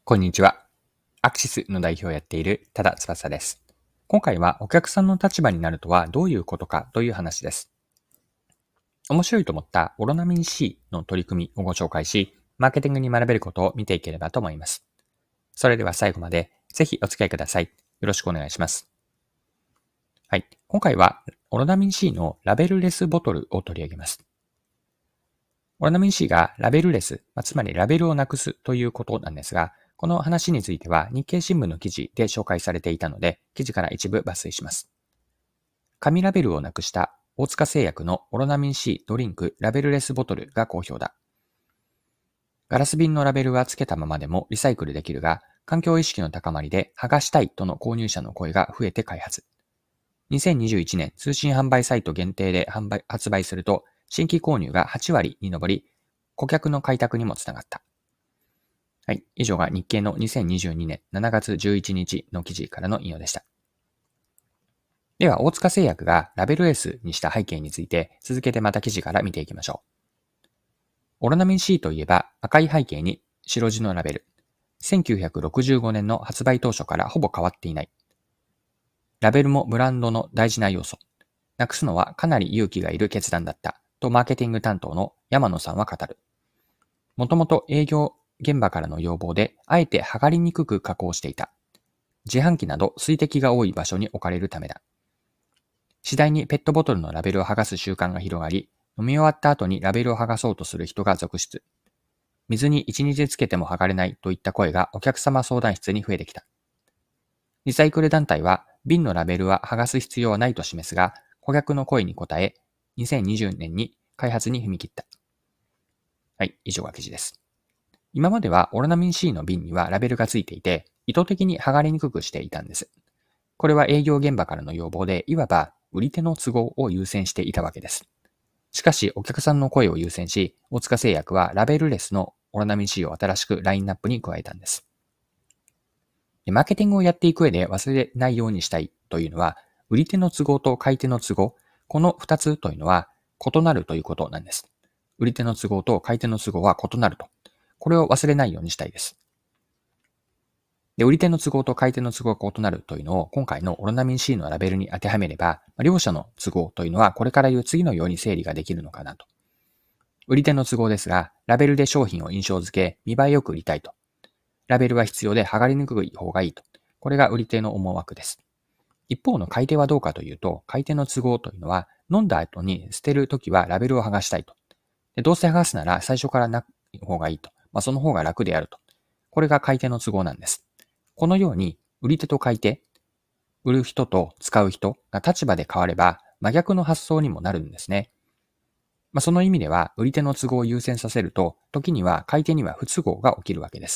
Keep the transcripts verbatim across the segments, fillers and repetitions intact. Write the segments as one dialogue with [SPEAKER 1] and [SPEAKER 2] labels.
[SPEAKER 1] こんにちは。アクシスの代表をやっている多田翼です。今回はお客さんの立場になるとはどういうことかという話です。面白いと思ったオロナミン C の取り組みをご紹介し、マーケティングに学べることを見ていければと思います。それでは最後までぜひお付き合いください。よろしくお願いします。はい。今回はオロナミン C のラベルレスボトルを取り上げます。オロナミン C がラベルレス、つまりラベルをなくすということなんですが、この話については日経新聞の記事で紹介されていたので、記事から一部抜粋します。紙ラベルをなくした大塚製薬のオロナミン C ドリンクラベルレスボトルが好評だ。ガラス瓶のラベルはつけたままでもリサイクルできるが、環境意識の高まりで剥がしたいとの購入者の声が増えて開発。にせんにじゅういちねん通信販売サイト限定で販売発売すると、新規購入がはちわりに上り、顧客の開拓にもつながった。はい。以上が日経のにせんにじゅうにねんしちがつじゅういちにちの記事からの引用でした。では、大塚製薬がラベルレスにした背景について、続けてまた記事から見ていきましょう。オロナミン C といえば赤い背景に白地のラベル。せんきゅうひゃくろくじゅうごねんの発売当初からほぼ変わっていない。ラベルもブランドの大事な要素。なくすのはかなり勇気がいる決断だった、とマーケティング担当の山野さんは語る。もともと営業現場からの要望で、あえて剥がれにくく加工していた。自販機など水滴が多い場所に置かれるためだ。次第にペットボトルのラベルを剥がす習慣が広がり、飲み終わった後にラベルを剥がそうとする人が続出。水にいちにちつけても剥がれないといった声がお客様相談室に増えてきた。リサイクル団体は、瓶のラベルは剥がす必要はないと示すが、顧客の声に応え、にせんにじゅうねんに開発に踏み切った。はい、以上が記事です。今まではオロナミン C の瓶にはラベルがついていて、意図的に剥がれにくくしていたんです。これは営業現場からの要望で、いわば売り手の都合を優先していたわけです。しかし、お客さんの声を優先し、大塚製薬はラベルレスのオロナミン C を新しくラインナップに加えたんです。マーケティングをやっていく上で忘れないようにしたいというのは、売り手の都合と買い手の都合、この二つというのは異なるということなんです。売り手の都合と買い手の都合は異なると。これを忘れないようにしたいです。で、売り手の都合と買い手の都合が異なるというのを今回のオロナミン C のラベルに当てはめれば、両者の都合というのはこれから言う次のように整理ができるのかなと。売り手の都合ですが、ラベルで商品を印象付け、見栄えよく売りたいと。ラベルは必要で剥がれにくい方がいいと。これが売り手の思惑です。一方の買い手はどうかというと、買い手の都合というのは、飲んだ後に捨てるときはラベルを剥がしたいと。でどうせ剥がすなら最初からない方がいいと。まあ、その方が楽であると。これが買い手の都合なんです。このように、売り手と買い手、売る人と使う人が立場で変われば、真逆の発想にもなるんですね。まあ、その意味では、売り手の都合を優先させると、時には買い手には不都合が起きるわけです。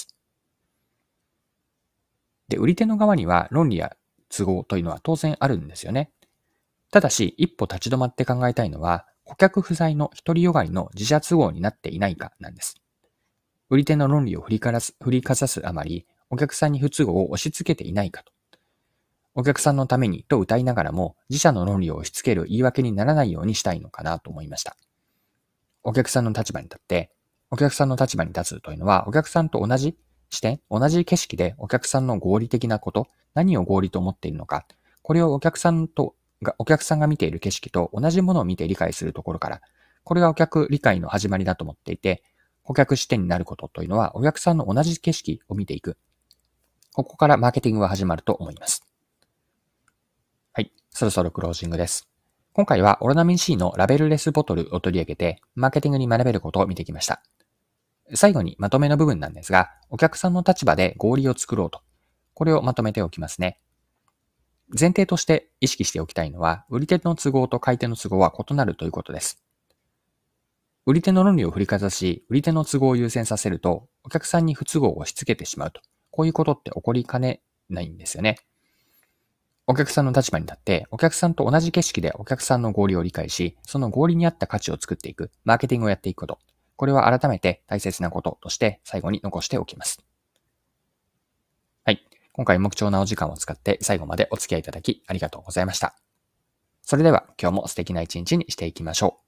[SPEAKER 1] で、売り手の側には論理や都合というのは当然あるんですよね。ただし、一歩立ち止まって考えたいのは、顧客不在の独りよがりの自社都合になっていないかなんです。売り手の論理を振りかざす、振りかざすあまり、お客さんに不都合を押し付けていないかと。お客さんのためにと歌いながらも、自社の論理を押し付ける言い訳にならないようにしたいのかなと思いました。お客さんの立場に立って、お客さんの立場に立つというのは、お客さんと同じ視点、同じ景色でお客さんの合理的なこと、何を合理と思っているのか、これをお客さんと、お客さんが見ている景色と同じものを見て理解するところから、これがお客理解の始まりだと思っていて、顧客視点になることというのは、お客さんの同じ景色を見ていく。ここからマーケティングは始まると思います。はい、そろそろクロージングです。今回はオロナミン C のラベルレスボトルを取り上げて、マーケティングに学べることを見てきました。最後にまとめの部分なんですが、お客さんの立場で合理を作ろうと。これをまとめておきますね。前提として意識しておきたいのは、売り手の都合と買い手の都合は異なるということです。売り手の論理を振りかざし、売り手の都合を優先させると、お客さんに不都合を押し付けてしまうと。こういうことって起こりかねないんですよね。お客さんの立場に立って、お客さんと同じ景色でお客さんの合理を理解し、その合理に合った価値を作っていく、マーケティングをやっていくこと。これは改めて大切なこととして最後に残しておきます。はい。今回も貴重なお時間を使って最後までお付き合いいただきありがとうございました。それでは今日も素敵な一日にしていきましょう。